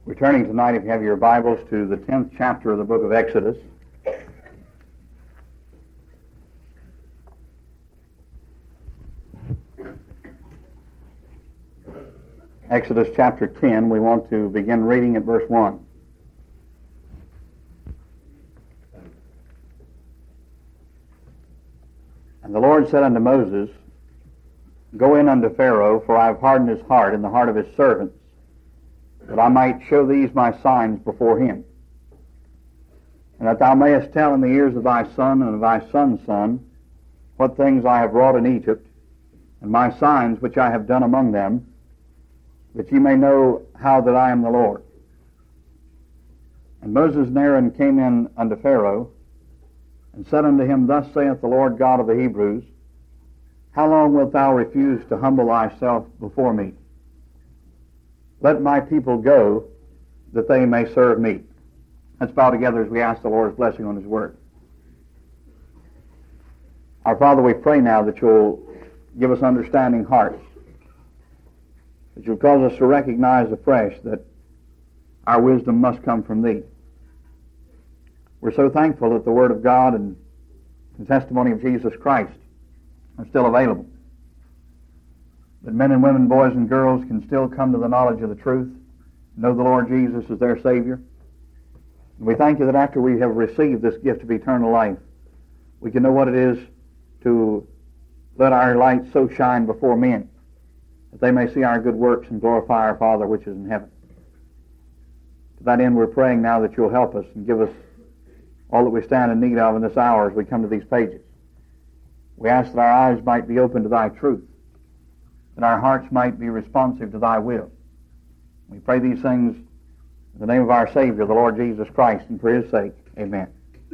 We're turning tonight, if you have your Bibles, to the 10th chapter of the book of Exodus. Exodus chapter 10, we want to begin reading at verse 1. And the Lord said unto Moses, Go in unto Pharaoh, for I have hardened his heart and the heart of his servants, that I might show these my signs before him, and that thou mayest tell in the ears of thy son and of thy son's son what things I have wrought in Egypt, and my signs which I have done among them, that ye may know how that I am the Lord. And Moses and Aaron came in unto Pharaoh, and said unto him, Thus saith the Lord God of the Hebrews, How long wilt thou refuse to humble thyself before me? Let my people go, that they may serve me. Let's bow together as we ask the Lord's blessing on his word. Our Father, we pray now that you'll give us understanding hearts, that you'll cause us to recognize afresh that our wisdom must come from thee. We're so thankful that the Word of God and the testimony of Jesus Christ are still available, that men and women, boys and girls can still come to the knowledge of the truth, know the Lord Jesus as their Savior. And we thank you that after we have received this gift of eternal life, we can know what it is to let our light so shine before men, that they may see our good works and glorify our Father which is in heaven. To that end, we're praying now that you'll help us and give us all that we stand in need of in this hour as we come to these pages. We ask that our eyes might be open to thy truth, that our hearts might be responsive to thy will. We pray these things in the name of our Savior, the Lord Jesus Christ, and for his sake, amen.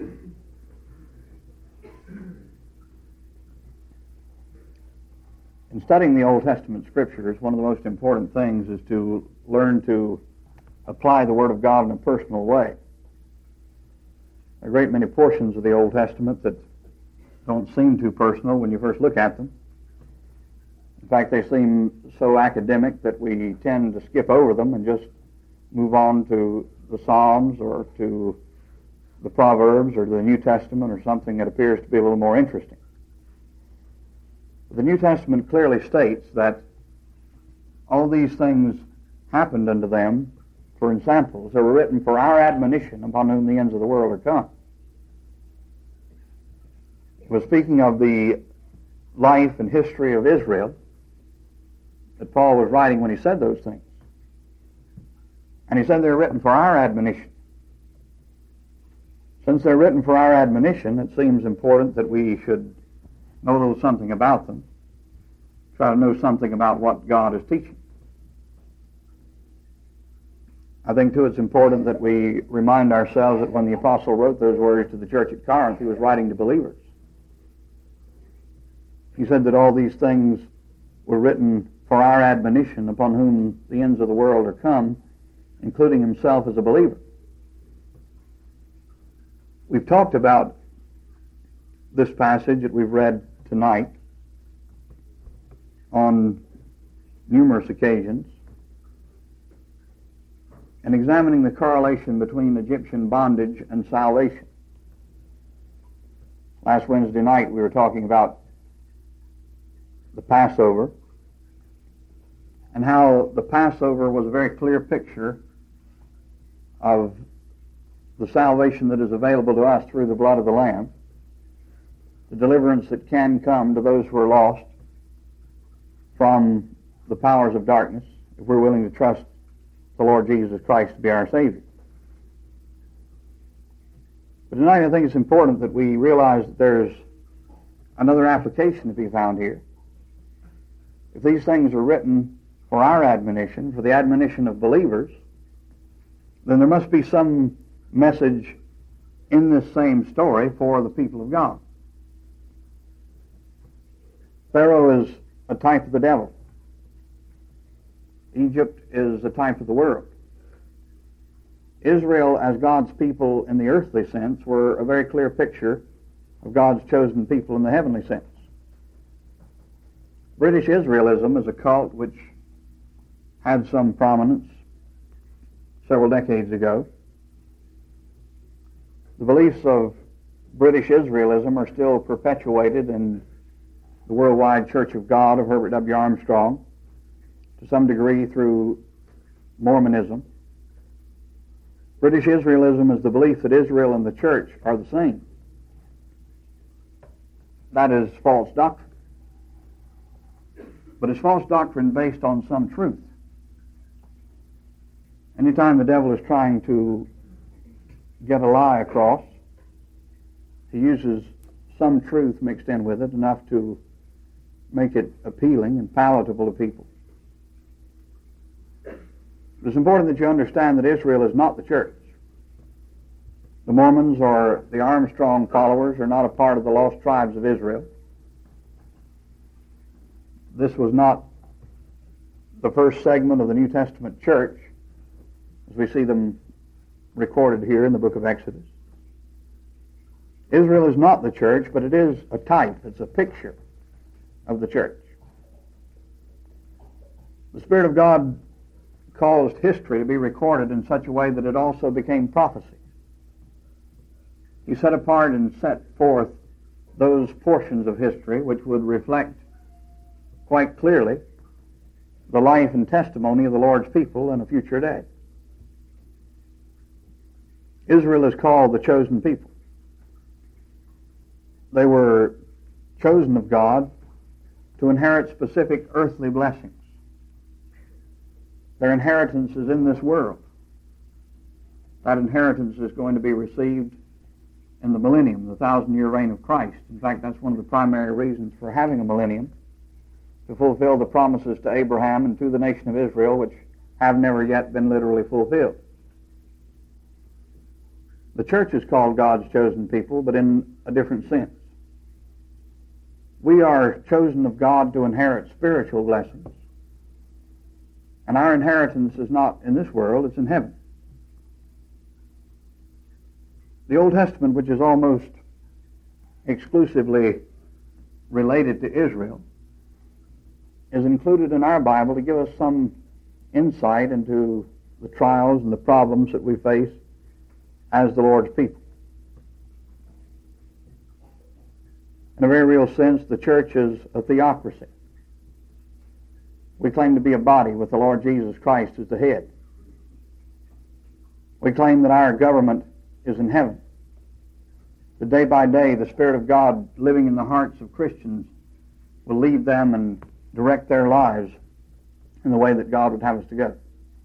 In studying the Old Testament Scriptures, one of the most important things is to learn to apply the Word of God in a personal way. There are a great many portions of the Old Testament that don't seem too personal when you first look at them. In fact, they seem so academic that we tend to skip over them and just move on to the Psalms or to the Proverbs or to the New Testament or something that appears to be a little more interesting. But the New Testament clearly states that all these things happened unto them for ensamples. They were written for our admonition, upon whom the ends of the world are come. It was speaking of the life and history of Israel that Paul was writing when he said those things. And he said they're written for our admonition. Since they're written for our admonition, it seems important that we should know a little something about them, try to know something about what God is teaching. I think, too, it's important that we remind ourselves that when the apostle wrote those words to the church at Corinth, he was writing to believers. He said that all these things were written for our admonition, upon whom the ends of the world are come, including himself as a believer. We've talked about this passage that we've read tonight on numerous occasions, and examining the correlation between Egyptian bondage and salvation. Last Wednesday night we were talking about the Passover, and how the Passover was a very clear picture of the salvation that is available to us through the blood of the Lamb, the deliverance that can come to those who are lost from the powers of darkness, if we're willing to trust the Lord Jesus Christ to be our Savior. But tonight I think it's important that we realize that there's another application to be found here. If these things are written for our admonition, for the admonition of believers, then there must be some message in this same story for the people of God. Pharaoh is a type of the devil. Egypt is a type of the world. Israel, as God's people in the earthly sense, were a very clear picture of God's chosen people in the heavenly sense. British Israelism is a cult which had some prominence several decades ago. The beliefs of British Israelism are still perpetuated in the Worldwide Church of God of Herbert W. Armstrong, to some degree through Mormonism. British Israelism is the belief that Israel and the church are the same. That is false doctrine. But it's false doctrine based on some truth. Anytime the devil is trying to get a lie across, he uses some truth mixed in with it, enough to make it appealing and palatable to people. It's important that you understand that Israel is not the church. The Mormons or the Armstrong followers are not a part of the lost tribes of Israel. This was not the first segment of the New Testament church, as we see them recorded here in the book of Exodus. Israel is not the church, but it is a type, it's a picture of the church. The Spirit of God caused history to be recorded in such a way that it also became prophecy. He set apart and set forth those portions of history which would reflect quite clearly the life and testimony of the Lord's people in a future day. Israel is called the chosen people. They were chosen of God to inherit specific earthly blessings. Their inheritance is in this world. That inheritance is going to be received in the millennium, the 1,000-year reign of Christ. In fact, that's one of the primary reasons for having a millennium, to fulfill the promises to Abraham and to the nation of Israel, which have never yet been literally fulfilled. The church is called God's chosen people, but in a different sense. We are chosen of God to inherit spiritual blessings. And our inheritance is not in this world, it's in heaven. The Old Testament, which is almost exclusively related to Israel, is included in our Bible to give us some insight into the trials and the problems that we face as the Lord's people. In a very real sense, the church is a theocracy. We claim to be a body with the Lord Jesus Christ as the head. We claim that our government is in heaven. That day by day, the Spirit of God living in the hearts of Christians will lead them and direct their lives in the way that God would have us to go.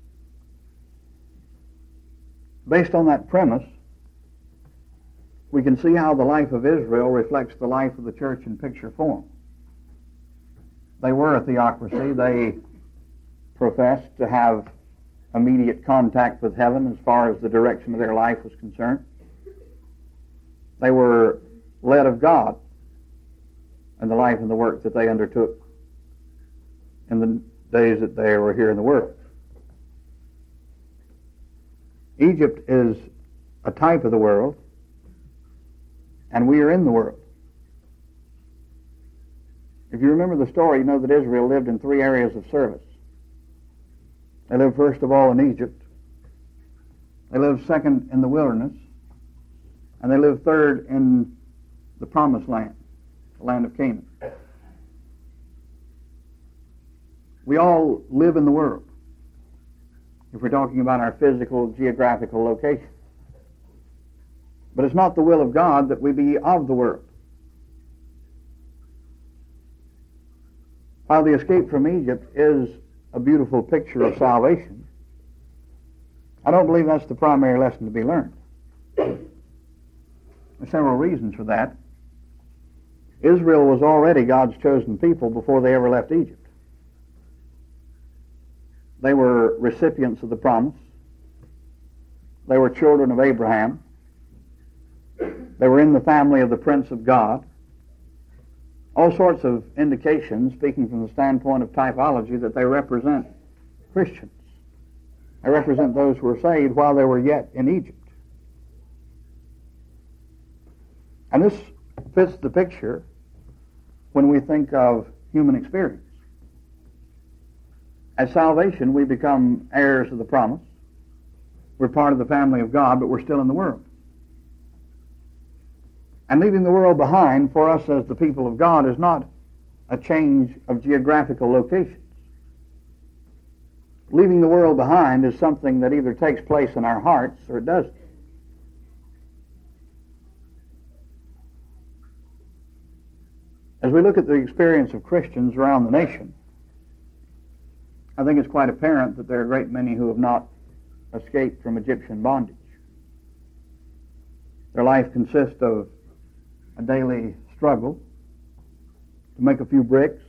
Based on that premise, we can see how the life of Israel reflects the life of the church in picture form. They were a theocracy. They professed to have immediate contact with heaven as far as the direction of their life was concerned. They were led of God in the life and the work that they undertook in the days that they were here in the world. Egypt is a type of the world, and we are in the world. If you remember the story, you know that Israel lived in three areas of service. They lived first of all in Egypt. They lived second in the wilderness. And they lived third in the promised land, the land of Canaan. We all live in the world, if we're talking about our physical, geographical location. But it's not the will of God that we be of the world. While the escape from Egypt is a beautiful picture of salvation, I don't believe that's the primary lesson to be learned. There are several reasons for that. Israel was already God's chosen people before they ever left Egypt. They were recipients of the promise. They were children of Abraham. They were in the family of the Prince of God. All sorts of indications, speaking from the standpoint of typology, that they represent Christians. They represent those who were saved while they were yet in Egypt. And this fits the picture when we think of human experience. At salvation, we become heirs of the promise. We're part of the family of God, but we're still in the world. And leaving the world behind for us as the people of God is not a change of geographical locations. Leaving the world behind is something that either takes place in our hearts or it doesn't. As we look at the experience of Christians around the nation, I think it's quite apparent that there are a great many who have not escaped from Egyptian bondage. Their life consists of a daily struggle to make a few bricks,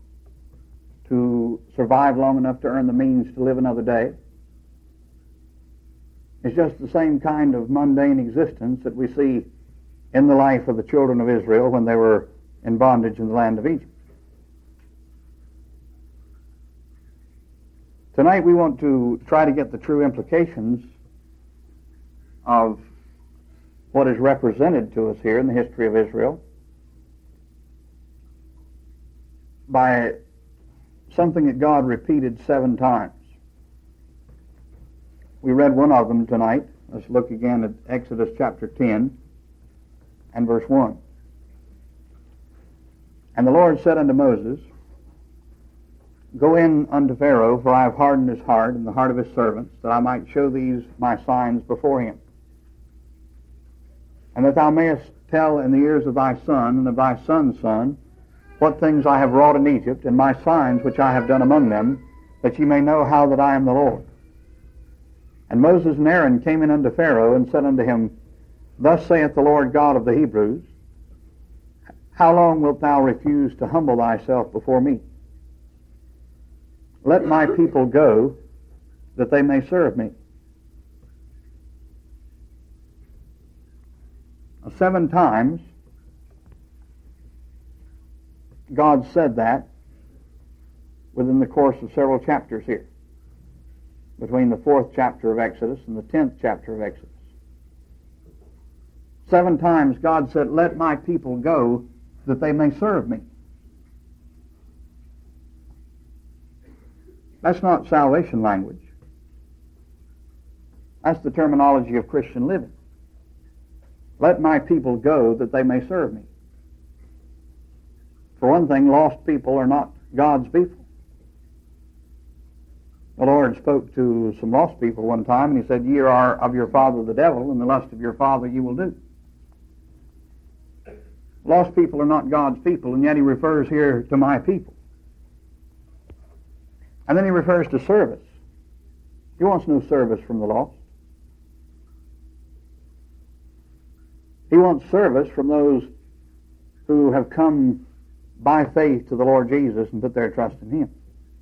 to survive long enough to earn the means to live another day. It's just the same kind of mundane existence that we see in the life of the children of Israel when they were in bondage in the land of Egypt. Tonight we want to try to get the true implications of what is represented to us here in the history of Israel by something that God repeated 7 times. We read one of them tonight. Let's look again at Exodus chapter 10 and verse 1. And the Lord said unto Moses, Go in unto Pharaoh, for I have hardened his heart and the heart of his servants, that I might show these my signs before him. And that thou mayest tell in the ears of thy son and of thy son's son what things I have wrought in Egypt, and my signs which I have done among them, that ye may know how that I am the Lord. And Moses and Aaron came in unto Pharaoh, and said unto him, Thus saith the Lord God of the Hebrews, How long wilt thou refuse to humble thyself before me? Let my people go, that they may serve me. 7 times God said that within the course of several chapters here, between the 4th chapter of Exodus and the 10th chapter of Exodus. 7 times God said, Let my people go, that they may serve me. That's not salvation language. That's the terminology of Christian living. Let my people go, that they may serve me. For one thing, lost people are not God's people. The Lord spoke to some lost people one time, and he said, Ye are of your father the devil, and the lust of your father you will do. Lost people are not God's people, and yet he refers here to my people. And then he refers to service. He wants no service from the lost. He wants service from those who have come by faith to the Lord Jesus and put their trust in him.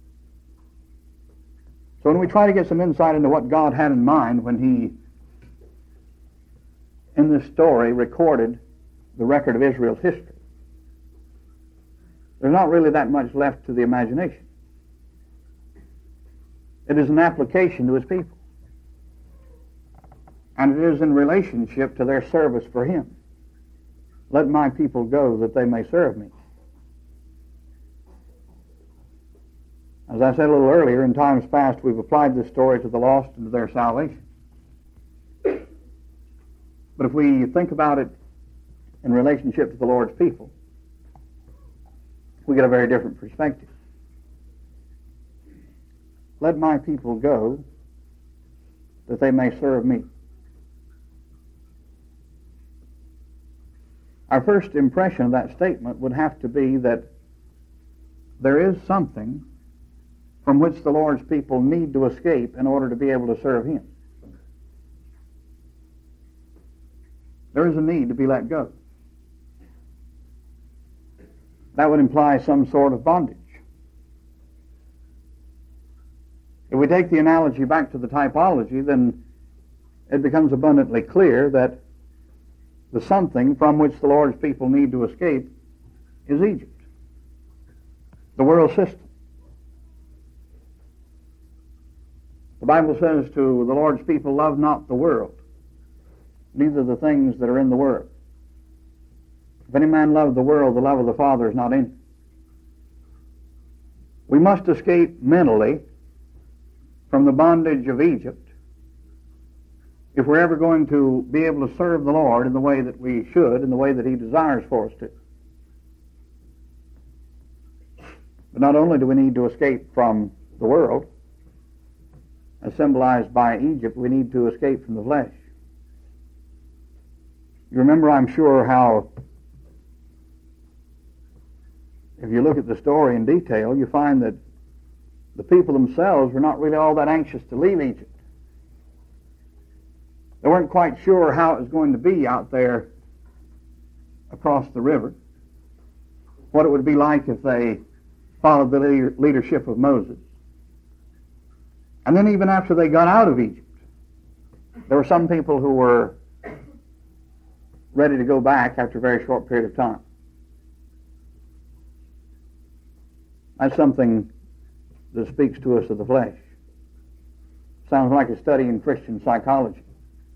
So when we try to get some insight into what God had in mind when he, in this story, recorded the record of Israel's history, there's not really that much left to the imagination. It is an application to his people. And it is in relationship to their service for him. Let my people go, that they may serve me. As I said a little earlier, in times past we've applied this story to the lost and to their salvation. But if we think about it in relationship to the Lord's people, we get a very different perspective. Let my people go, that they may serve me. Our first impression of that statement would have to be that there is something from which the Lord's people need to escape in order to be able to serve him. There is a need to be let go. That would imply some sort of bondage. If we take the analogy back to the typology, then it becomes abundantly clear that the something from which the Lord's people need to escape is Egypt, the world system. The Bible says to the Lord's people, Love not the world, neither the things that are in the world. If any man love the world, the love of the Father is not in him. We must escape mentally from the bondage of Egypt if we're ever going to be able to serve the Lord in the way that we should, in the way that He desires for us to. But not only do we need to escape from the world, as symbolized by Egypt, we need to escape from the flesh. You remember, I'm sure, how if you look at the story in detail, you find that the people themselves were not really all that anxious to leave Egypt. They weren't quite sure how it was going to be out there across the river, what it would be like if they followed the leadership of Moses. And then even after they got out of Egypt, there were some people who were ready to go back after a very short period of time. That's something that speaks to us of the flesh. Sounds like a study in Christian psychology.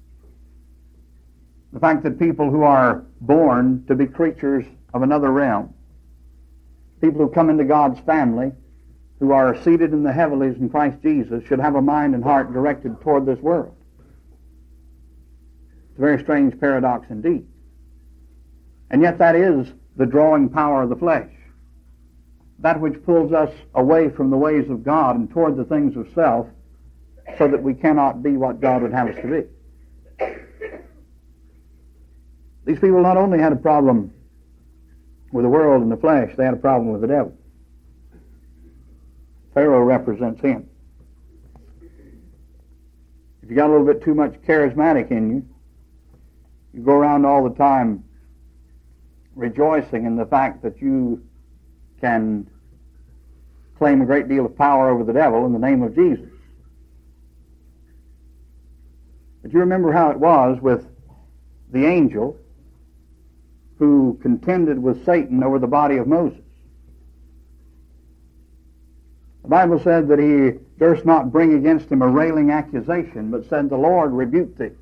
The fact that people who are born to be creatures of another realm, people who come into God's family, who are seated in the heavenlies in Christ Jesus, should have a mind and heart directed toward this world. It's a very strange paradox indeed. And yet that is the drawing power of the flesh. That which pulls us away from the ways of God and toward the things of self, so that we cannot be what God would have us to be. These people not only had a problem with the world and the flesh, they had a problem with the devil. Pharaoh represents him. If you got a little bit too much charismatic in you, you go around all the time rejoicing in the fact that you can claim a great deal of power over the devil in the name of Jesus. But you remember how it was with the angel who contended with Satan over the body of Moses. The Bible said that he durst not bring against him a railing accusation, but said, "The Lord rebuked thee."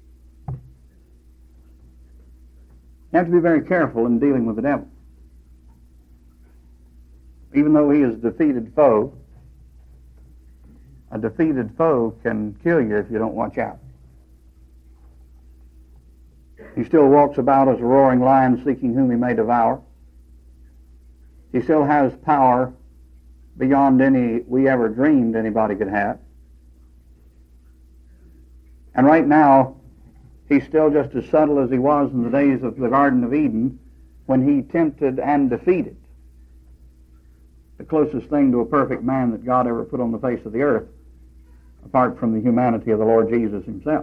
You have to be very careful in dealing with the devil. Even though he is a defeated foe can kill you if you don't watch out. He still walks about as a roaring lion, seeking whom he may devour. He still has power beyond any we ever dreamed anybody could have. And right now, he's still just as subtle as he was in the days of the Garden of Eden, when he tempted and defeated the closest thing to a perfect man that God ever put on the face of the earth, apart from the humanity of the Lord Jesus himself.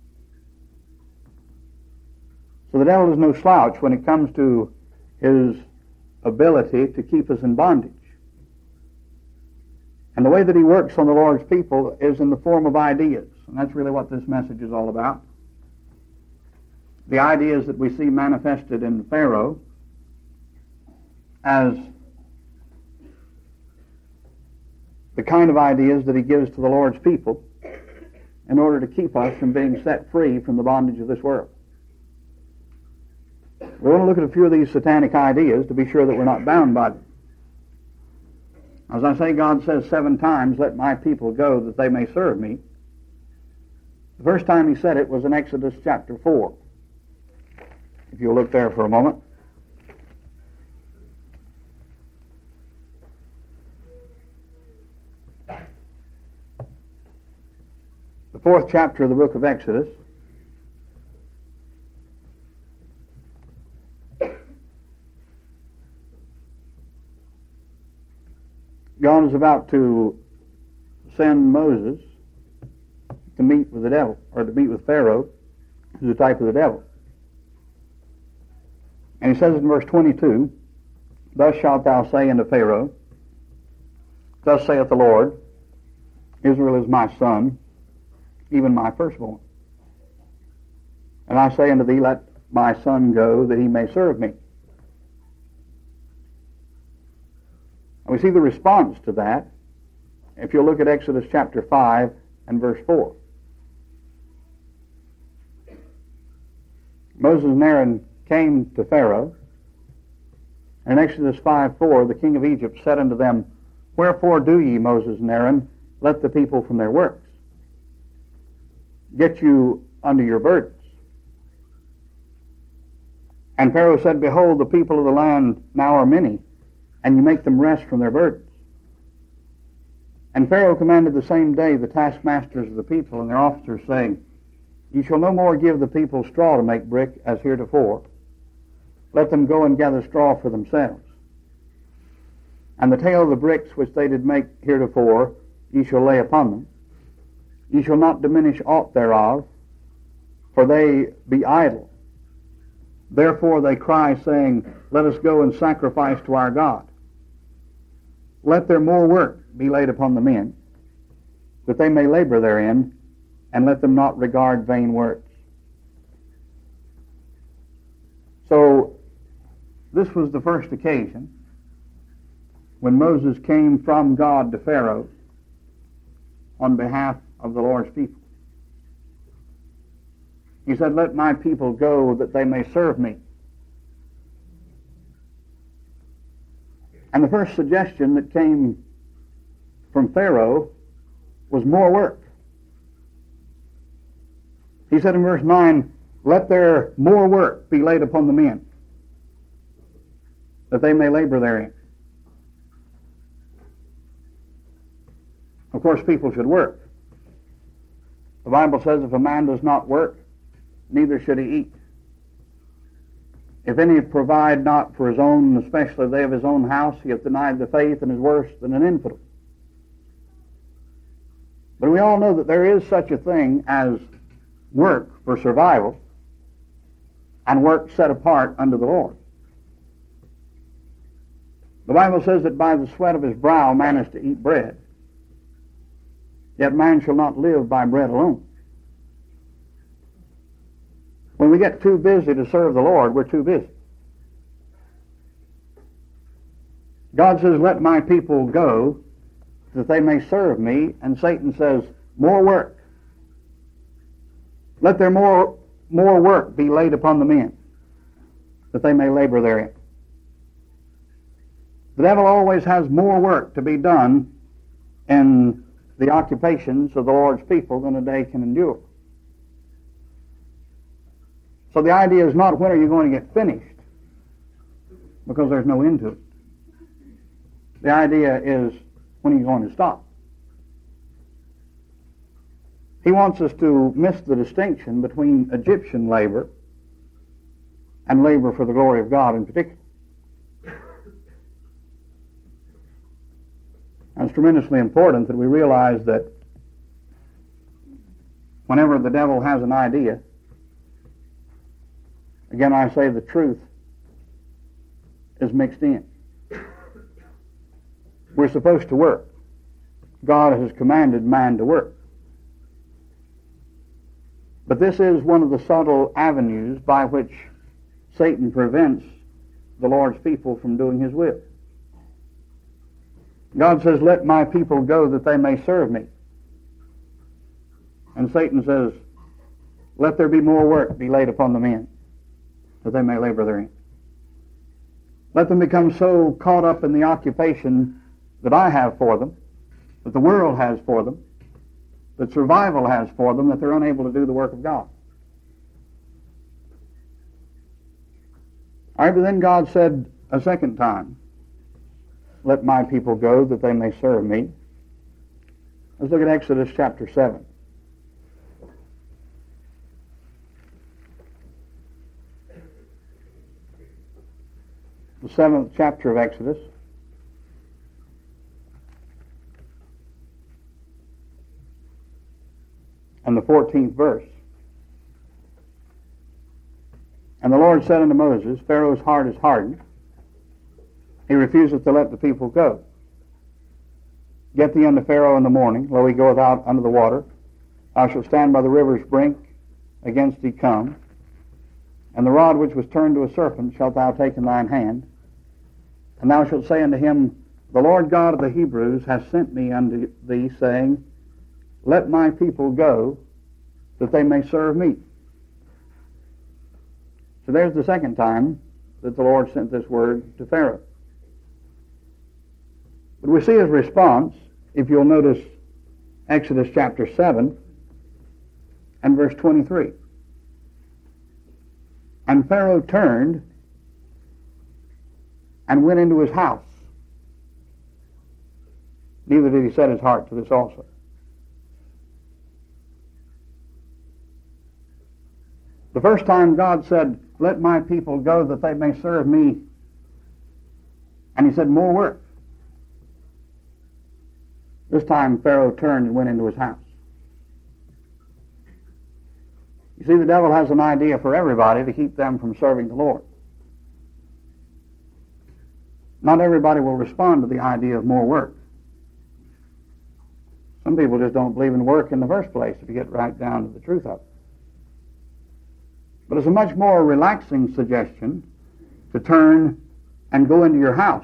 So the devil is no slouch when it comes to his ability to keep us in bondage. And the way that he works on the Lord's people is in the form of ideas. And that's really what this message is all about. The ideas that we see manifested in Pharaoh as the kind of ideas that he gives to the Lord's people in order to keep us from being set free from the bondage of this world. We want to look at a few of these satanic ideas to be sure that we're not bound by them. As I say, God says 7 times, "Let my people go that they may serve me." The first time he said it was in Exodus chapter 4. If you'll look there for a moment. The 4th chapter of the book of Exodus. God is about to send Moses to meet with the devil, or to meet with Pharaoh, who's a type of the devil. And he says in verse 22, "Thus shalt thou say unto Pharaoh, Thus saith the Lord, Israel is my son, even my firstborn. And I say unto thee, Let my son go, that he may serve me." And we see the response to that if you look at Exodus chapter 5 and verse 4. Moses and Aaron came to Pharaoh, and in Exodus 5:4, the king of Egypt said unto them, "Wherefore do ye, Moses and Aaron, let the people from their works? Get you under your burdens. And Pharaoh said, Behold, the people of the land now are many, and you make them rest from their burdens. And Pharaoh commanded the same day the taskmasters of the people and their officers, saying, Ye shall no more give the people straw to make brick as heretofore. Let them go and gather straw for themselves. And the tale of the bricks which they did make heretofore ye shall lay upon them. Ye shall not diminish aught thereof, for they be idle. Therefore they cry, saying, Let us go and sacrifice to our God. Let their more work be laid upon the men, that they may labor therein, and let them not regard vain words. So, this was the first occasion when Moses came from God to Pharaoh on behalf of the Lord's people. He said, Let my people go that they may serve me. And the first suggestion that came from Pharaoh was more work. He said in verse 9, Let their more work be laid upon the men, that they may labor therein. Of course, people should work. The Bible says if a man does not work, neither should he eat. If any provide not for his own, especially they of his own house, he hath denied the faith and is worse than an infidel. But we all know that there is such a thing as work for survival and work set apart unto the Lord. The Bible says that by the sweat of his brow man is to eat bread. Yet man shall not live by bread alone. When we get too busy to serve the Lord, we're too busy. God says, Let my people go that they may serve me. And Satan says, more work. Let their more work be laid upon the men, that they may labor therein. The devil always has more work to be done in the occupations of the Lord's people than a day can endure. So the idea is not when are you going to get finished, because there's no end to it. The idea is when are you going to stop. He wants us to miss the distinction between Egyptian labor and labor for the glory of God in particular. And it's tremendously important that we realize that whenever the devil has an idea, again I say the truth is mixed in. We're supposed to work. God has commanded man to work. But this is one of the subtle avenues by which Satan prevents the Lord's people from doing his will. God says, Let my people go that they may serve me. And Satan says, Let there be more work be laid upon the men, that they may labor therein. Let them become so caught up in the occupation that I have for them, that the world has for them, that survival has for them, that they're unable to do the work of God. All right, but then God said a second time, Let my people go that they may serve me. Let's look at Exodus chapter 7. The 7th chapter of Exodus. And the 14th verse. And the Lord said unto Moses, Pharaoh's heart is hardened. He refuseth to let the people go. Get thee unto Pharaoh in the morning, lo, he goeth out unto the water. Thou shalt stand by the river's brink, against thee come. And the rod which was turned to a serpent shalt thou take in thine hand. And thou shalt say unto him, The Lord God of the Hebrews hath sent me unto thee, saying, Let my people go, that they may serve me. So there's the second time that the Lord sent this word to Pharaoh. But we see his response, if you'll notice Exodus chapter 7 and verse 23. And Pharaoh turned and went into his house. Neither did he set his heart to this also. The first time God said, let my people go that they may serve me, and he said, more work. This time Pharaoh turned and went into his house. You see, the devil has an idea for everybody to keep them from serving the Lord. Not everybody will respond to the idea of more work. Some people just don't believe in work in the first place, if you get right down to the truth of it. But it's a much more relaxing suggestion to turn and go into your house.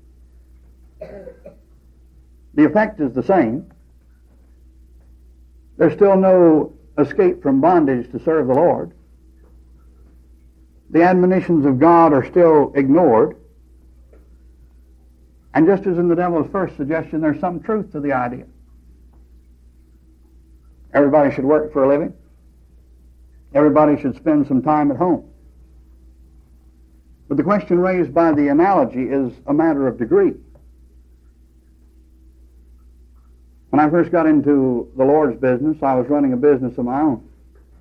The effect is the same. There's still no escape from bondage to serve the Lord. The admonitions of God are still ignored. And just as in the devil's first suggestion, there's some truth to the idea. Everybody should work for a living. Everybody should spend some time at home. But the question raised by the analogy is a matter of degree. When I first got into the Lord's business, I was running a business of my own.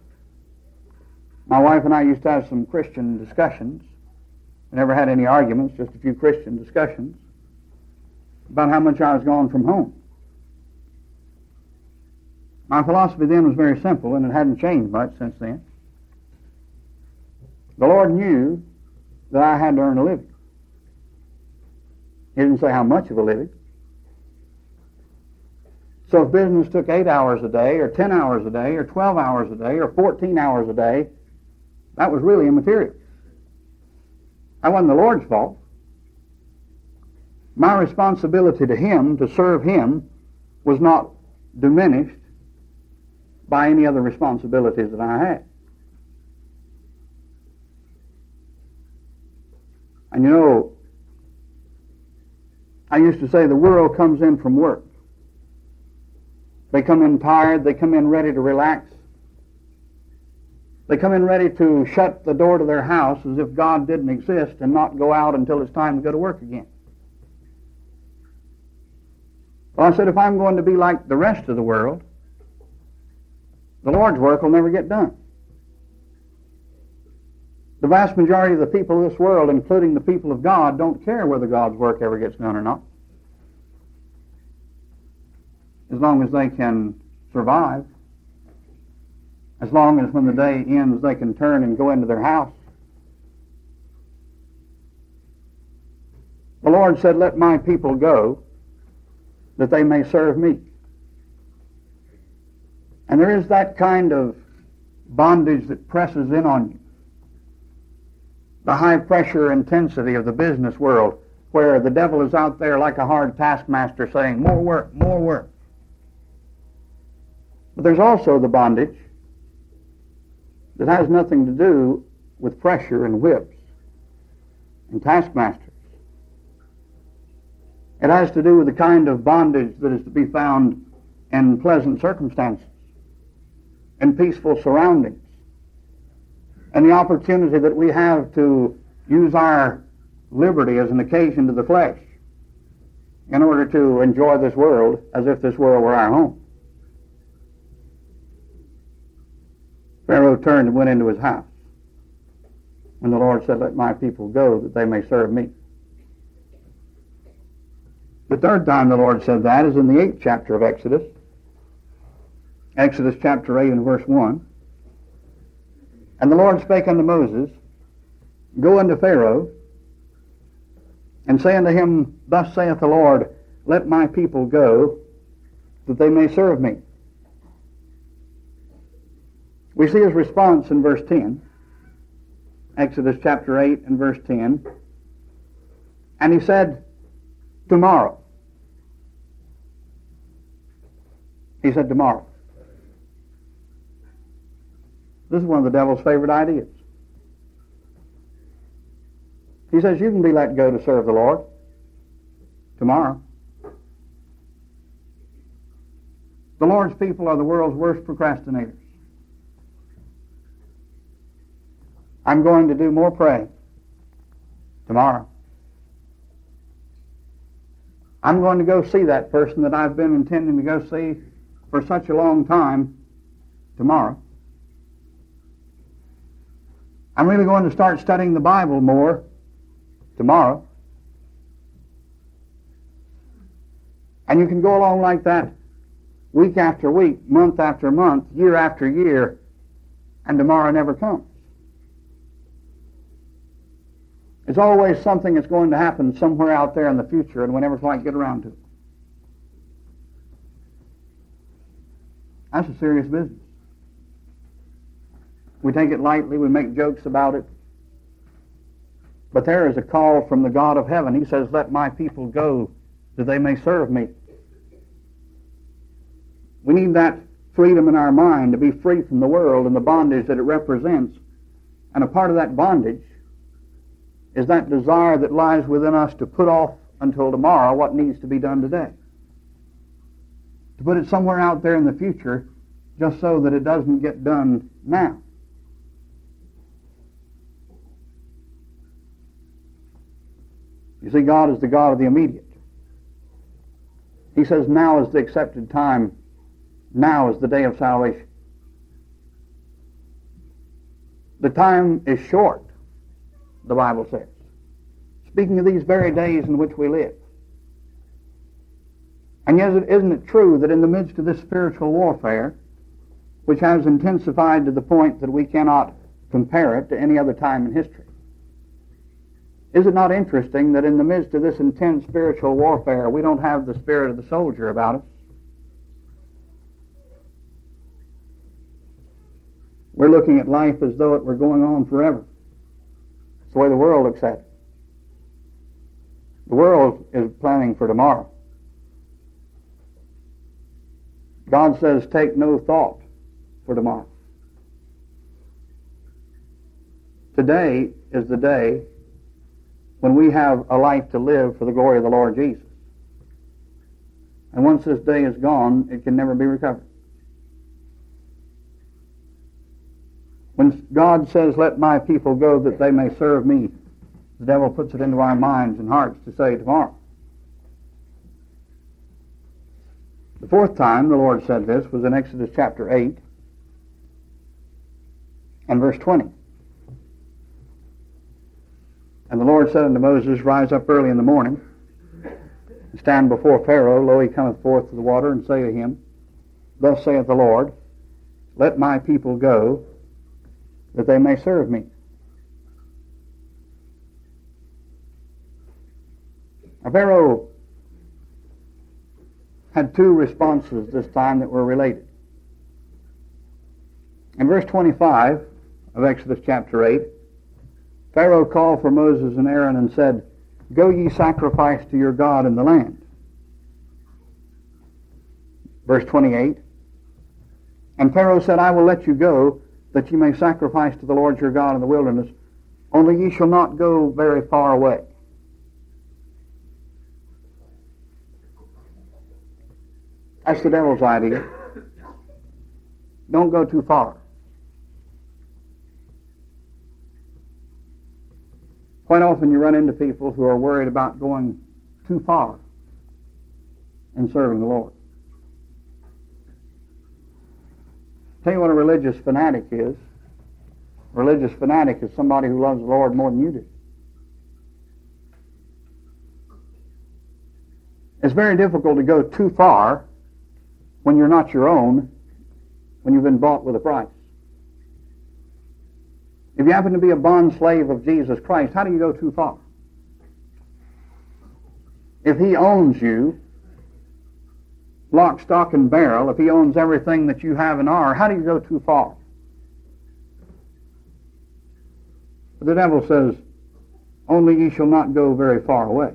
My wife and I used to have some Christian discussions. We never had any arguments, just a few Christian discussions about how much I was gone from home. My philosophy then was very simple, and it hadn't changed much since then. The Lord knew that I had to earn a living. He didn't say how much of a living. So if business took 8 hours a day, or 10 hours a day, or 12 hours a day, or 14 hours a day, that was really immaterial. That wasn't the Lord's fault. My responsibility to Him, to serve Him, was not diminished by any other responsibilities that I had. And you know, I used to say the world comes in from work. They come in tired, they come in ready to relax. They come in ready to shut the door to their house as if God didn't exist and not go out until it's time to go to work again. Well, I said, if I'm going to be like the rest of the world, the Lord's work will never get done. The vast majority of the people of this world, including the people of God, don't care whether God's work ever gets done or not. As long as they can survive, as long as when the day ends they can turn and go into their house. The Lord said, let my people go that they may serve me. And there is that kind of bondage that presses in on you. The high pressure intensity of the business world, where the devil is out there like a hard taskmaster saying, more work, more work. But there's also the bondage that has nothing to do with pressure and whips and taskmasters. It has to do with the kind of bondage that is to be found in pleasant circumstances, in peaceful surroundings, and the opportunity that we have to use our liberty as an occasion to the flesh in order to enjoy this world as if this world were our home. Pharaoh turned and went into his house. And the Lord said, let my people go that they may serve me. The third time the Lord said that is in the 8th chapter of Exodus. Exodus chapter 8 and verse 1. And the Lord spake unto Moses, go unto Pharaoh, and say unto him, thus saith the Lord, let my people go, that they may serve me. We see his response in verse 10. Exodus chapter 8 and verse 10. And he said, tomorrow. He said, tomorrow. This is one of the devil's favorite ideas. He says, you can be let go to serve the Lord tomorrow. The Lord's people are the world's worst procrastinators. I'm going to do more praying tomorrow. I'm going to go see that person that I've been intending to go see for such a long time tomorrow. I'm really going to start studying the Bible more tomorrow. And you can go along like that week after week, month after month, year after year, and tomorrow never comes. It's always something that's going to happen somewhere out there in the future, and we never quite get around to it. That's a serious business. We take it lightly, we make jokes about it. But there is a call from the God of heaven. He says, let my people go that they may serve me. We need that freedom in our mind to be free from the world and the bondage that it represents. And a part of that bondage is that desire that lies within us to put off until tomorrow what needs to be done today. To put it somewhere out there in the future just so that it doesn't get done now. You see, God is the God of the immediate. He says now is the accepted time. Now is the day of salvation. The time is short, the Bible says. Speaking of these very days in which we live. And yet, isn't it true that in the midst of this spiritual warfare, which has intensified to the point that we cannot compare it to any other time in history, is it not interesting that in the midst of this intense spiritual warfare, we don't have the spirit of the soldier about us? We're looking at life as though it were going on forever. It's the way the world looks at it. The world is planning for tomorrow. God says, take no thought for tomorrow. Today is the day when we have a life to live for the glory of the Lord Jesus. And once this day is gone, it can never be recovered. When God says, let my people go that they may serve me, the devil puts it into our minds and hearts to say tomorrow. The fourth time the Lord said this was in Exodus chapter 8 and verse 20. And the Lord said unto Moses, rise up early in the morning, and stand before Pharaoh. Lo, he cometh forth to the water, and say to him, thus saith the Lord, let my people go, that they may serve me. Now, Pharaoh had two responses this time that were related. In verse 25 of Exodus chapter 8, Pharaoh called for Moses and Aaron and said, go ye sacrifice to your God in the land. Verse 28, and Pharaoh said, I will let you go, that ye may sacrifice to the Lord your God in the wilderness, only ye shall not go very far away. That's the devil's idea. Don't go too far. Quite often you run into people who are worried about going too far in serving the Lord. Tell you what a religious fanatic is. A religious fanatic is somebody who loves the Lord more than you do. It's very difficult to go too far when you're not your own, when you've been bought with a price. If you happen to be a bond slave of Jesus Christ, how do you go too far? If he owns you, lock, stock, and barrel, if he owns everything that you have and are, how do you go too far? But the devil says, only ye shall not go very far away.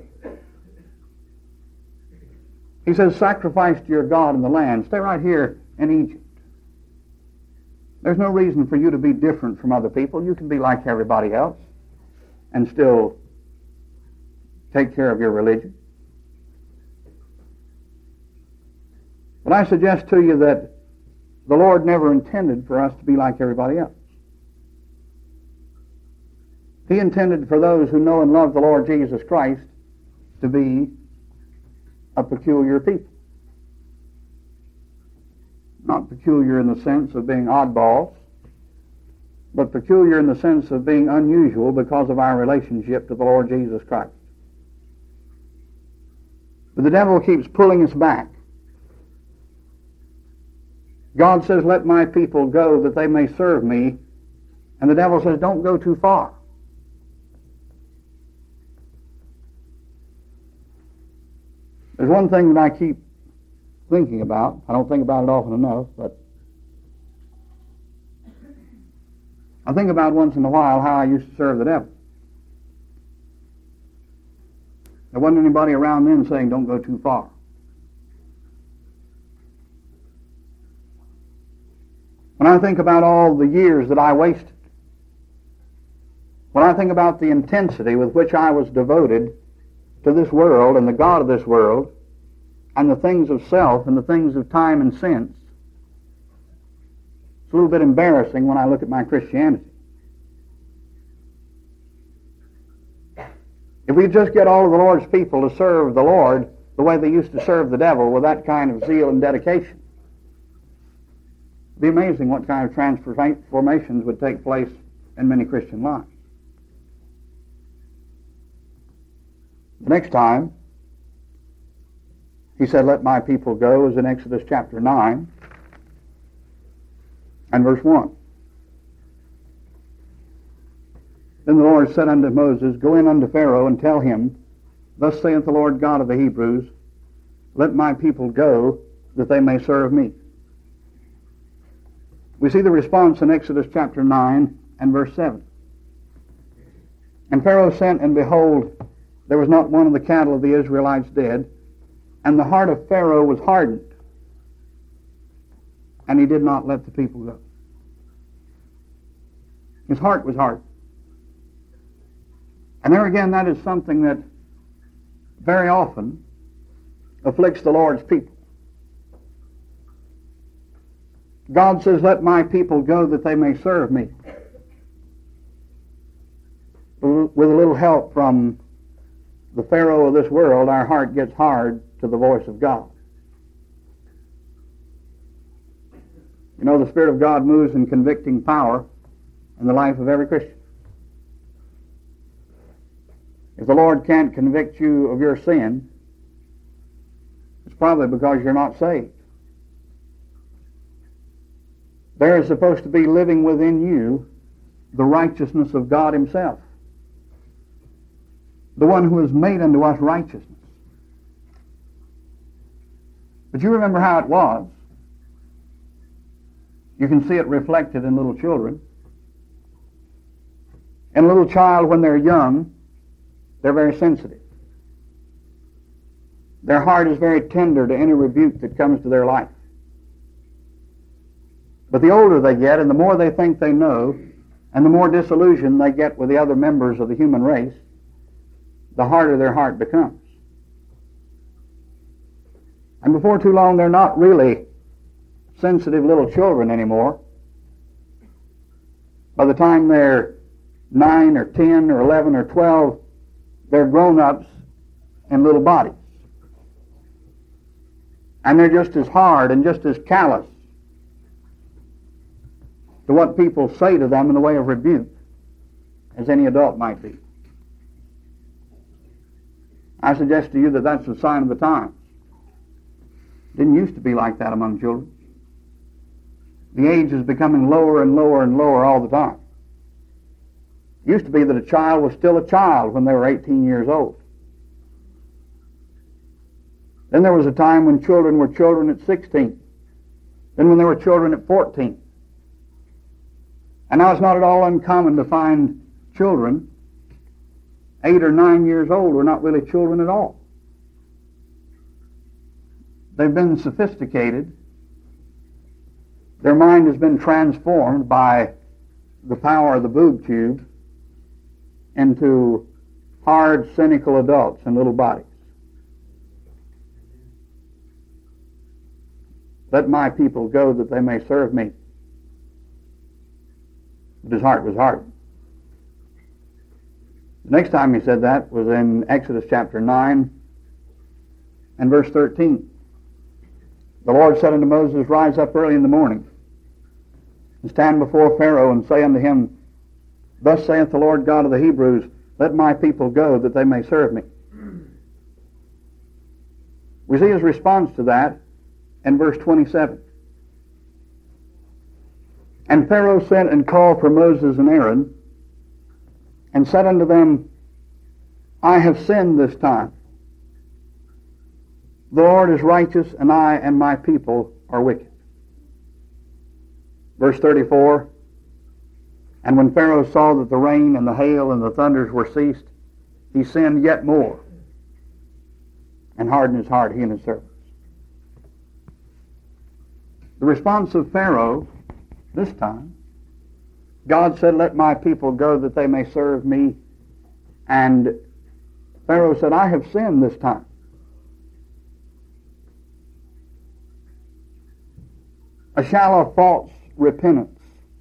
He says, sacrifice to your God in the land. Stay right here in Egypt. There's no reason for you to be different from other people. You can be like everybody else and still take care of your religion. But I suggest to you that the Lord never intended for us to be like everybody else. He intended for those who know and love the Lord Jesus Christ to be a peculiar people. Not peculiar in the sense of being oddballs, but peculiar in the sense of being unusual because of our relationship to the Lord Jesus Christ. But the devil keeps pulling us back. God says, let my people go that they may serve me. And the devil says, don't go too far. There's one thing that I keep thinking about. I don't think about it often enough, but I think about once in a while how I used to serve the devil. There wasn't anybody around then saying, don't go too far. When I think about all the years that I wasted, when I think about the intensity with which I was devoted to this world and the God of this world and the things of self and the things of time and sense, it's a little bit embarrassing when I look at my Christianity. If we just get all of the Lord's people to serve the Lord the way they used to serve the devil with that kind of zeal and dedication, it'd be amazing what kind of transformations would take place in many Christian lives. The next time he said, let my people go, is in Exodus chapter 9 and verse 1. Then the Lord said unto Moses, go in unto Pharaoh and tell him, thus saith the Lord God of the Hebrews, let my people go, that they may serve me. We see the response in Exodus chapter 9 and verse 7. And Pharaoh sent, and behold, there was not one of the cattle of the Israelites dead, and the heart of Pharaoh was hardened, and he did not let the people go. His heart was hardened. And there again, that is something that very often afflicts the Lord's people. God says, let my people go that they may serve me. With a little help from the Pharaoh of this world, our heart gets hard to the voice of God. You know, the Spirit of God moves in convicting power in the life of every Christian. If the Lord can't convict you of your sin, it's probably because you're not saved. There is supposed to be living within you the righteousness of God himself, the one who has made unto us righteousness. But you remember how it was. You can see it reflected in little children. And a little child, when they're young, they're very sensitive. Their heart is very tender to any rebuke that comes to their life. But the older they get, and the more they think they know, and the more disillusioned they get with the other members of the human race, the harder their heart becomes. And before too long, they're not really sensitive little children anymore. By the time they're 9 or 10 or 11 or 12, they're grown-ups in little bodies. And they're just as hard and just as callous to what people say to them in the way of rebuke as any adult might be. I suggest to you that that's a sign of the times. It didn't used to be like that among children. The age is becoming lower and lower and lower all the time. It used to be that a child was still a child when they were 18 years old. Then there was a time when children were children at 16. Then when they were children at 14. And now it's not at all uncommon to find children 8 or 9 years old who are not really children at all. They've been sophisticated. Their mind has been transformed by the power of the boob tube into hard, cynical adults in little bodies. Let my people go that they may serve me. But his heart was hardened. The next time he said that was in Exodus chapter 9 and verse 13. The Lord said unto Moses, Rise up early in the morning, and stand before Pharaoh, and say unto him, Thus saith the Lord God of the Hebrews, Let my people go, that they may serve me. We see his response to that in verse 27. And Pharaoh sent and called for Moses and Aaron, and said unto them, I have sinned this time. The Lord is righteous, and I and my people are wicked. Verse 34, And when Pharaoh saw that the rain and the hail and the thunders were ceased, he sinned yet more, and hardened his heart, he and his servants. The response of Pharaoh this time, God said, Let my people go that they may serve me. And Pharaoh said, I have sinned this time. A shallow, false repentance,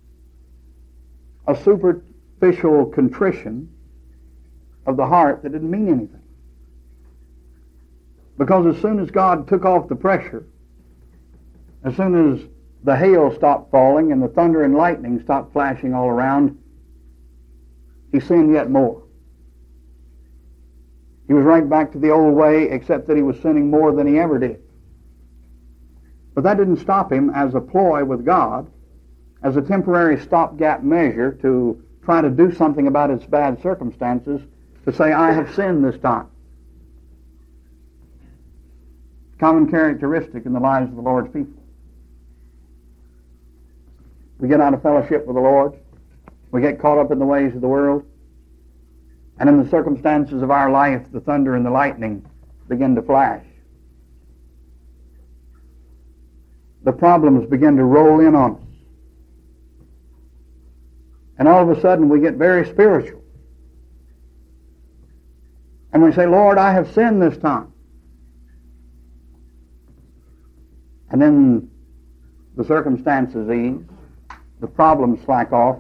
a superficial contrition of the heart that didn't mean anything. Because as soon as God took off the pressure, as soon as the hail stopped falling and the thunder and lightning stopped flashing all around, he sinned yet more. He was right back to the old way, except that he was sinning more than he ever did. But that didn't stop him as a ploy with God, as a temporary stopgap measure to try to do something about its bad circumstances, to say, I have sinned this time. Common characteristic in the lives of the Lord's people. We get out of fellowship with the Lord. We get caught up in the ways of the world. And in the circumstances of our life, the thunder and the lightning begin to flash. The problems begin to roll in on us. And all of a sudden we get very spiritual. And we say, Lord, I have sinned this time. And then the circumstances ease. The problems slack off.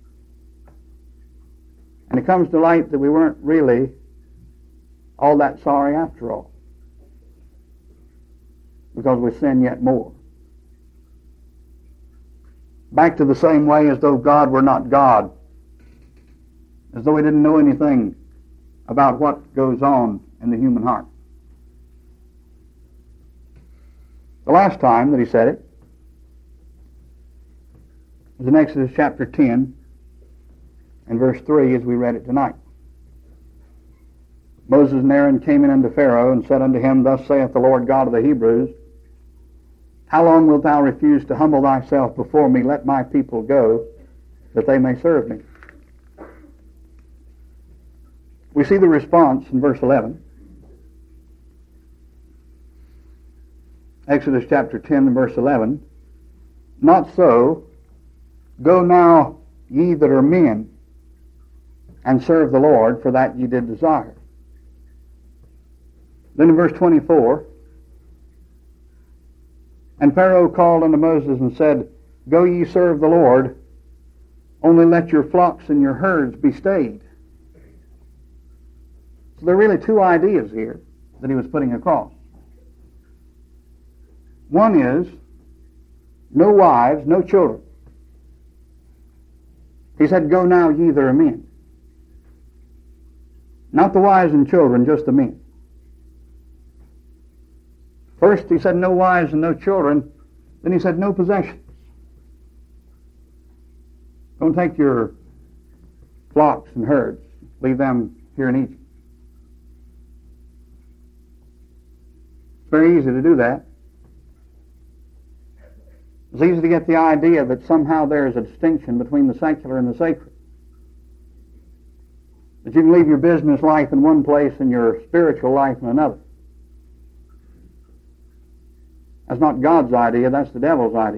And it comes to light that we weren't really all that sorry after all. Because we sin yet more. Back to the same way as though God were not God. As though he didn't know anything about what goes on in the human heart. The last time that he said it was in Exodus chapter 10 and verse 3 as we read it tonight. Moses and Aaron came in unto Pharaoh and said unto him, Thus saith the Lord God of the Hebrews, How long wilt thou refuse to humble thyself before me? Let my people go, that they may serve me. We see the response in verse 11. Exodus chapter 10 and verse 11. Not so. Go now, ye that are men, and serve the Lord, for that ye did desire. Then in verse 24, And Pharaoh called unto Moses and said, Go ye serve the Lord, only let your flocks and your herds be stayed. So there are really two ideas here that he was putting across. One is, no wives, no children. He said, Go now, ye that are men. Not the wives and children, just the men. First he said no wives and no children. Then he said no possessions. Don't take your flocks and herds. Leave them here in Egypt. It's very easy to do that. It's easy to get the idea that somehow there is a distinction between the secular and the sacred. That you can leave your business life in one place and your spiritual life in another. That's not God's idea, that's the devil's idea.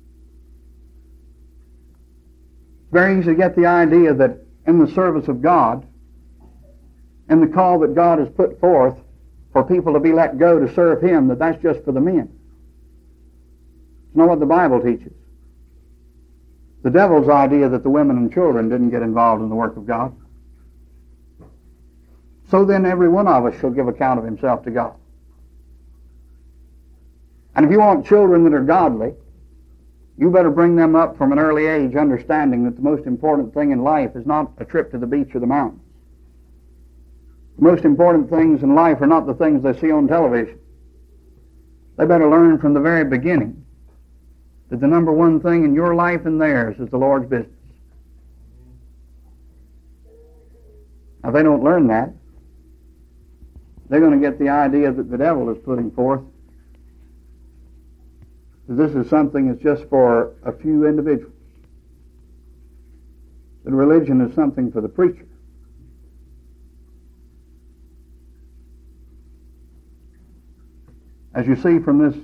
It's very easy to get the idea that in the service of God, in the call that God has put forth for people to be let go to serve Him, that that's just for the men. It's not what the Bible teaches. The devil's idea that the women and children didn't get involved in the work of God. so then every one of us shall give account of himself to God. And if you want children that are godly, you better bring them up from an early age understanding that the most important thing in life is not a trip to the beach or the mountains. The most important things in life are not the things they see on television. They better learn from the very beginning that the number one thing in your life and theirs is the Lord's business. Now, if they don't learn that, they're going to get the idea that the devil is putting forth, that this is something that's just for a few individuals, that religion is something for the preacher. As you see from this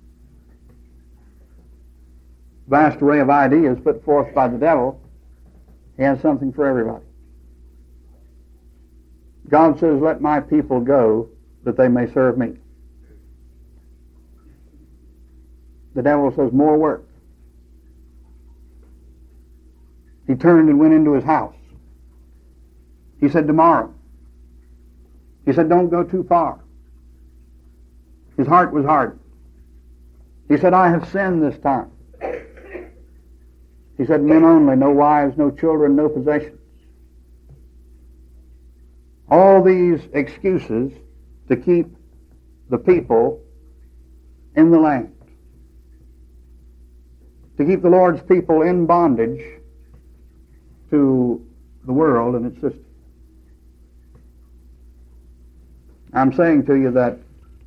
vast array of ideas put forth by the devil, he has something for everybody. God says, let my people go that they may serve me. The devil says, more work. He turned and went into his house. He said, tomorrow. He said, don't go too far. His heart was hardened. He said, I have sinned this time. He said, men only, no wives, no children, no possessions. All these excuses to keep the people in the land, to keep the Lord's people in bondage to the world and its system. I'm saying to you that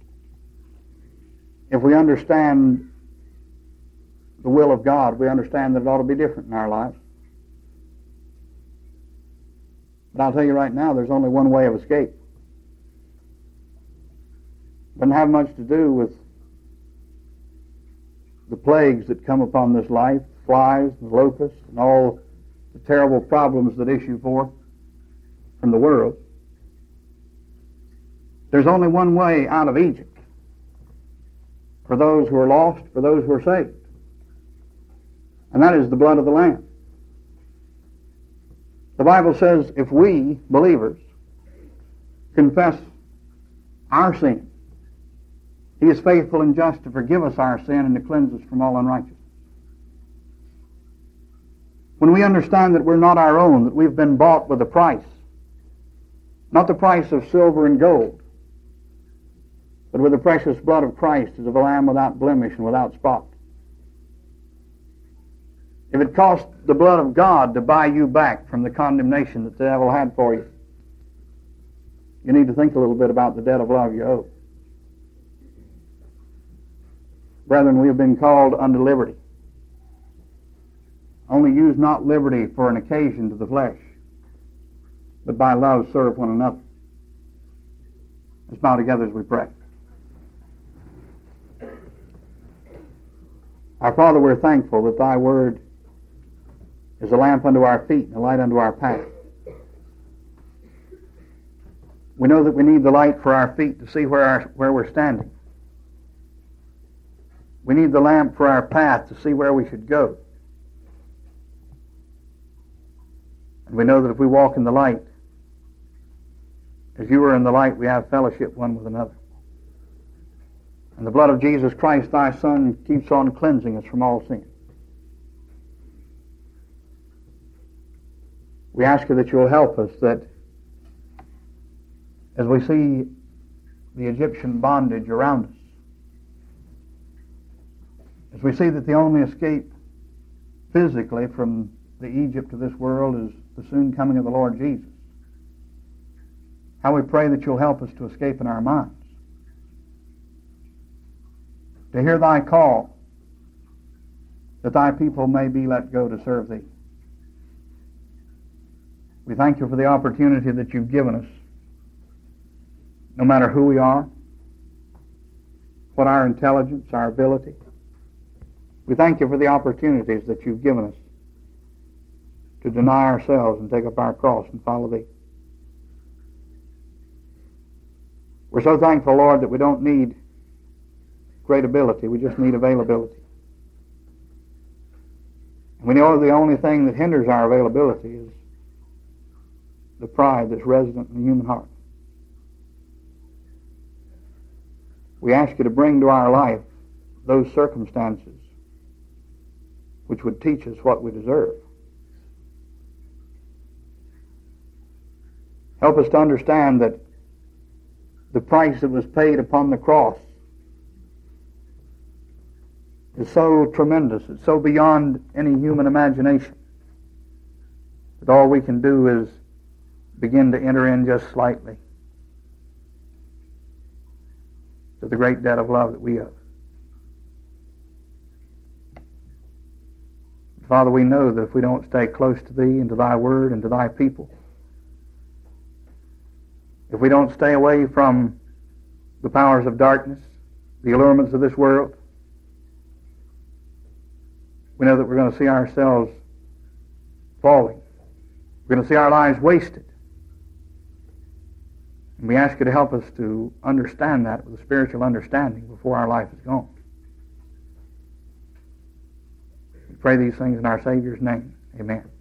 if we understand the will of God, we understand that it ought to be different in our lives. But I'll tell you right now, there's only one way of escape. It doesn't have much to do with the plagues that come upon this life, flies and locusts and all the terrible problems that issue forth from the world. There's only one way out of Egypt for those who are lost, for those who are saved. And that is the blood of the Lamb. The Bible says if we, believers, confess our sin, He is faithful and just to forgive us our sin and to cleanse us from all unrighteousness. When we understand that we're not our own, that we've been bought with a price, not the price of silver and gold, but with the precious blood of Christ as of a lamb without blemish and without spot. If it cost the blood of God to buy you back from the condemnation that the devil had for you, you need to think a little bit about the debt of love you owe. Brethren, we have been called unto liberty. Only use not liberty for an occasion to the flesh, but by love serve one another. Let's bow together as we pray. Our Father, we're thankful that Thy Word is a lamp unto our feet and a light unto our path. We know that we need the light for our feet to see where we're standing. We need the lamp for our path to see where we should go. And we know that if we walk in the light, as you are in the light, we have fellowship one with another. And the blood of Jesus Christ, Thy Son, keeps on cleansing us from all sin. We ask you that you'll help us, that as we see the Egyptian bondage around us, as we see that the only escape physically from the Egypt of this world is the soon coming of the Lord Jesus, how we pray that you'll help us to escape in our minds, to hear Thy call, that Thy people may be let go to serve Thee. We thank you for the opportunity that you've given us, no matter who we are, what our intelligence, our ability. We thank you for the opportunities that you've given us to deny ourselves and take up our cross and follow Thee. We're so thankful, Lord, that we don't need great ability. We just need availability. And we know the only thing that hinders our availability is the pride that's resident in the human heart. We ask you to bring to our life those circumstances which would teach us what we deserve. Help us to understand that the price that was paid upon the cross is so tremendous, it's so beyond any human imagination, that all we can do is begin to enter in just slightly to the great debt of love that we owe. Father, we know that if we don't stay close to Thee and to Thy Word and to Thy people, if we don't stay away from the powers of darkness, the allurements of this world, we know that we're going to see ourselves falling. We're going to see our lives wasted. And we ask you to help us to understand that with a spiritual understanding before our life is gone. We pray these things in our Savior's name. Amen.